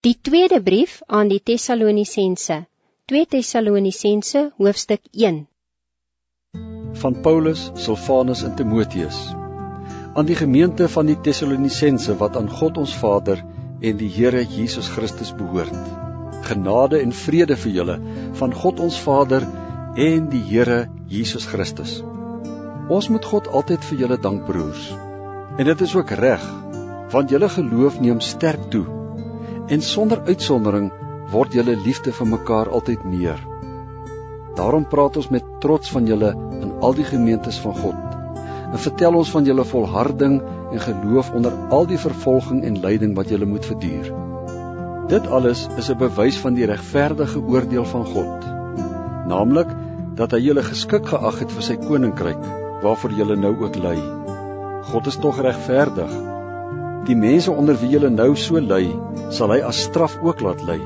Die tweede brief aan die Tessalonisense, 2 Tessalonisense hoofstuk 1. Van Paulus, Silvanus en Timotheus, aan die gemeente van die Tessalonisense wat aan God ons Vader en die Here Jesus Christus behoort. Genade en vrede vir julle van God ons Vader en die Here Jesus Christus. Ons moet God altyd vir julle dank, broers. En dit is ook reg, want julle geloof neem sterk toe. En sonder uitsondering word julle liefde vir mekaar altyd meer. Daarom praat ons met trots van julle in al die gemeentes van God. En vertel ons van julle volharding en geloof onder al die vervolging en lyding wat julle moet verduur. Dit alles is 'n bewys van die regverdige oordeel van God. Naamlik dat hy julle geskik geag het vir sy koninkryk, waarvoor julle nou ook ly. God is tog regverdig. Die mense onder wie julle nou so ly, sal hy as straf ook laat ly.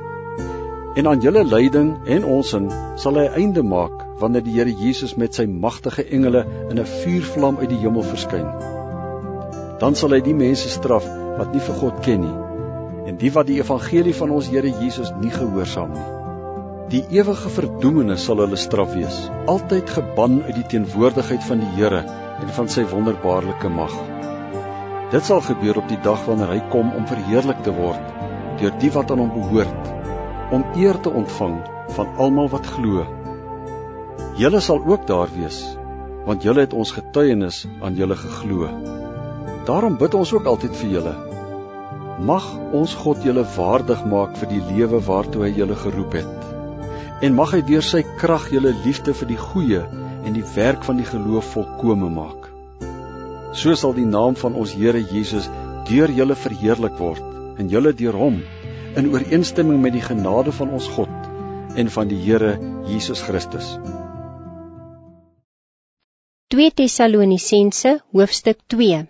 En aan julle lyding en onsin sal hy einde maak, wanneer die Here Jesus met sy magtige engele in 'n vuurvlam uit die hemel verskyn. Dan sal hy die mense straf wat nie vir God ken nie, en die wat die evangelie van ons Here Jesus nie gehoorsaam nie. Die ewige verdoemenis sal hulle straf wees, altyd geban uit die teenwoordigheid van die Here en van sy wonderbaarlike mag. Dit sal gebeur op die dag wanneer hy kom om verheerlik te word deur die wat aan hom behoort, om eer te ontvang van almal wat glo. Julle sal ook daar wees, want julle het ons getuienis aan julle geglo. Daarom bid ons ook altyd vir julle. Mag ons God julle waardig maak vir die lewe waartoe hy julle geroep het. En mag hy deur sy krag julle liefde vir die goeie en die werk van die geloof volkome maak. So sal die naam van ons Here Jesus deur julle verheerlik word, en julle deur hom, in ooreenstemming met die genade van ons God en van die Here Jesus Christus. 2 Tessalonisense hoofstuk 2.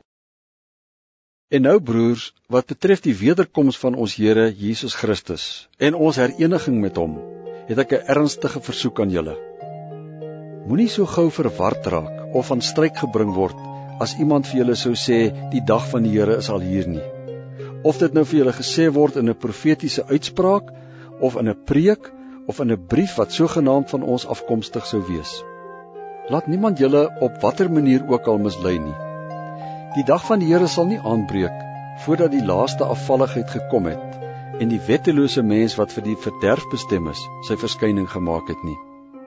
En nou, broers, wat betref die wederkoms van ons Here Jesus Christus en ons hereniging met hom, het ek 'n ernstige versoek aan julle. Moenie so gou verward raak of van stryk gebring word as iemand vir julle sou sê, die dag van die Here is al hier nie. Of dit nou vir julle gesê word in 'n profetiese uitspraak, of in 'n preek, of in 'n brief wat sogenaamd van ons afkomstig sou wees. Laat niemand julle op watter manier ook al mislei nie. Die dag van die Here sal nie aanbreek, voordat die laaste afvalligheid gekom het, en die wettelose mens wat vir die verderf bestem is, sy verskyning gemaak het nie.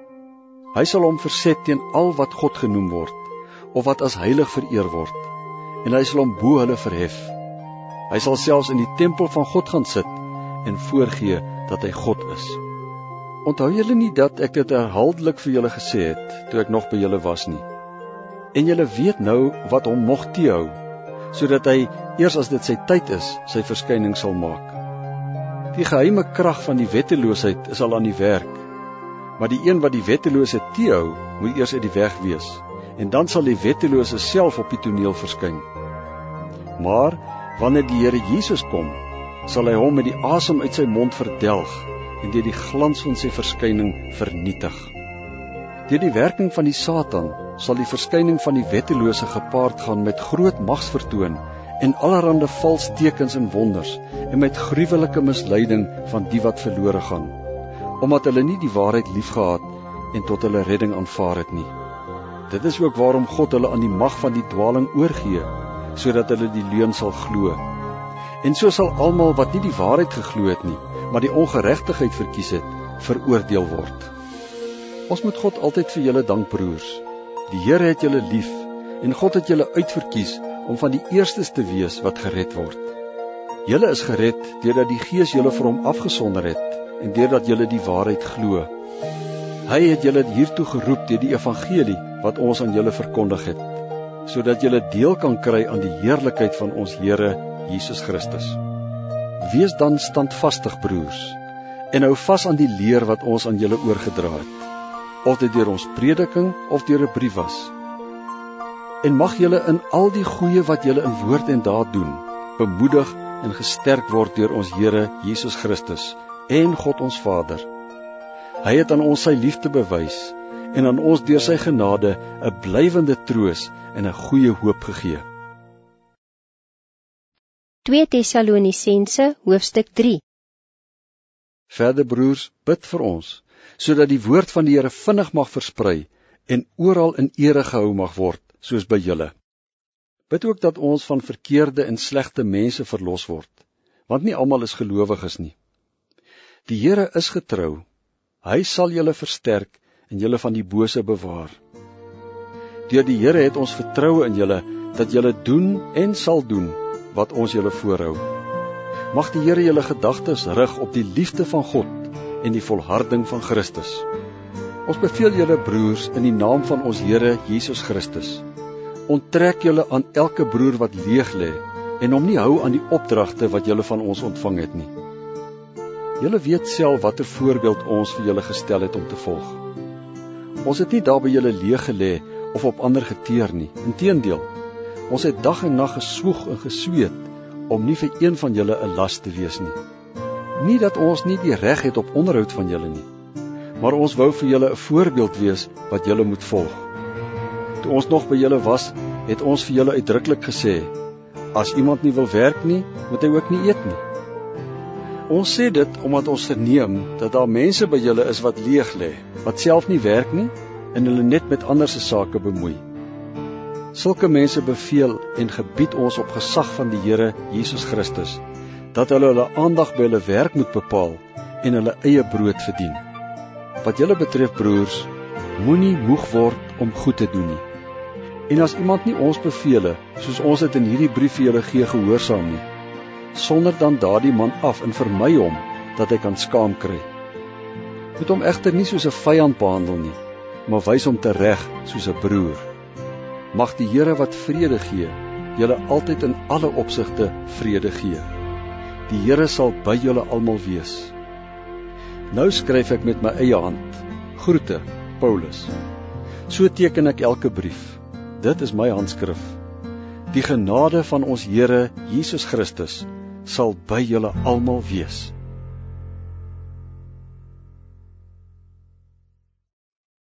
Hy sal hom verset teen al wat God genoem word, of wat as heilig vereer word, en hy sal hom bo hulle verhef. Hy sal selfs in die tempel van God gaan sit, en voorgee dat hy God is. Onthou julle nie dat ek dit herhaaldelik vir julle gesê het, toe ek nog by julle was nie? En julle weet nou wat hom nog teehou, sodat hy, eers as dit sy tyd is, sy verskyning sal maak. Die geheime krag van die wetteloosheid is al aan die werk, maar die een wat die wettelose teehou, moet eers uit die weg wees, en dan sal die wettelose self op die toneel verskyn. Maar, wanneer die Here Jesus kom, sal hy hom met die asem uit sy mond verdelg, en deur die glans van sy verskyning vernietig. Deur die werking van die Satan, sal die verskyning van die wettelose gepaard gaan met groot magsvertoon, en allerhande vals tekens en wonders, en met gruwelike misleiding van die wat verlore gaan, omdat hulle nie die waarheid liefgehad en tot hulle redding aanvaar het nie. Dit is ook waarom God hulle aan die mag van die dwaling oorgee, sodat hulle die leuen sal glo. En so sal almal wat nie die waarheid geglo het nie, maar die ongeregtigheid verkies het, veroordeel word. Ons moet God altyd vir julle dank, broers. Die Here het julle lief, en God het julle uitverkies om van die eerstes te wees wat gered word. Julle is gered deurdat die Gees julle vir hom afgesonder het, en deurdat julle die waarheid glo. Hy het julle hiertoe geroep deur die evangelie wat ons aan julle verkondig het, sodat julle deel kan kry aan die heerlikheid van ons Here Jesus Christus. Wees dan standvastig, broers, en hou vas aan die leer wat ons aan julle oorgedra het, of dit deur ons prediking of deur 'n brief was. En mag julle in al die goeie wat julle in woord en daad doen, bemoedig en gesterk word deur ons Here Jesus Christus en God ons Vader. Hy het aan ons sy liefde bewys en aan ons deur sy genade 'n blywende troos en 'n goeie hoop gegee. 2 Tessalonisense hoofstuk 3. Verder broers, bid vir ons, sodat die woord van die Here vinnig mag versprei en oral in ere gehou mag word, soos by julle. Bid ook dat ons van verkeerde en slegte mense verlos word, want nie almal is gelowiges nie. Die Here is getrou, hy sal julle versterk en julle van die bose bewaar. Deur die Here het ons vertroue in julle, dat julle doen en sal doen wat ons julle voorhou. Mag die Here julle gedagtes rig op die liefde van God en die volharding van Christus. Ons beveel julle broers in die naam van ons Here Jesus Christus. Onttrek julle aan elke broer wat leeg lê en hom nie hou aan die opdragte wat julle van ons ontvang het nie. Julle weet self watter voorbeeld ons vir julle gestel het om te volg. Ons het nie daar by julle leeg gelê of op ander geteer nie. Inteendeel, ons het dag en nag geswoeg en gesweet om nie vir een van julle 'n las te wees nie. Nie dat ons nie die reg het op onderhoud van julle nie, maar ons wou vir julle 'n voorbeeld wees wat julle moet volg. Toe ons nog by julle was, het ons vir julle uitdruklik gesê, as iemand nie wil werk nie, moet hy ook nie eet nie. Ons sê dit omdat ons verneem dat daar mense by julle is wat leeg lê, wat self nie werk nie en hulle net met ander se sake bemoei. Sulke mense beveel en gebied ons op gesag van die Here Jesus Christus, dat hulle aandag by hulle werk moet bepaal en hulle eie brood verdien. Wat julle betref, broers, moenie moeg word om goed te doen nie. En as iemand nie ons bevele, soos ons dit in hierdie brief vir julle gee, gehoorsaam nie, sonder dan daardie man af en vermy hom, dat hy kan skaam kry. Moet hom egter nie soos 'n vyand behandel nie, maar wys hom tereg soos 'n broer. Mag die Here wat vrede gee, julle altyd in alle opsigte vrede gee. Die Here sal by julle almal wees. Nou skryf ek met my eie hand. Groete, Paulus. So teken ek elke brief. Dit is my handskrif. Die genade van ons Here Jesus Christus sal by julle almal wees.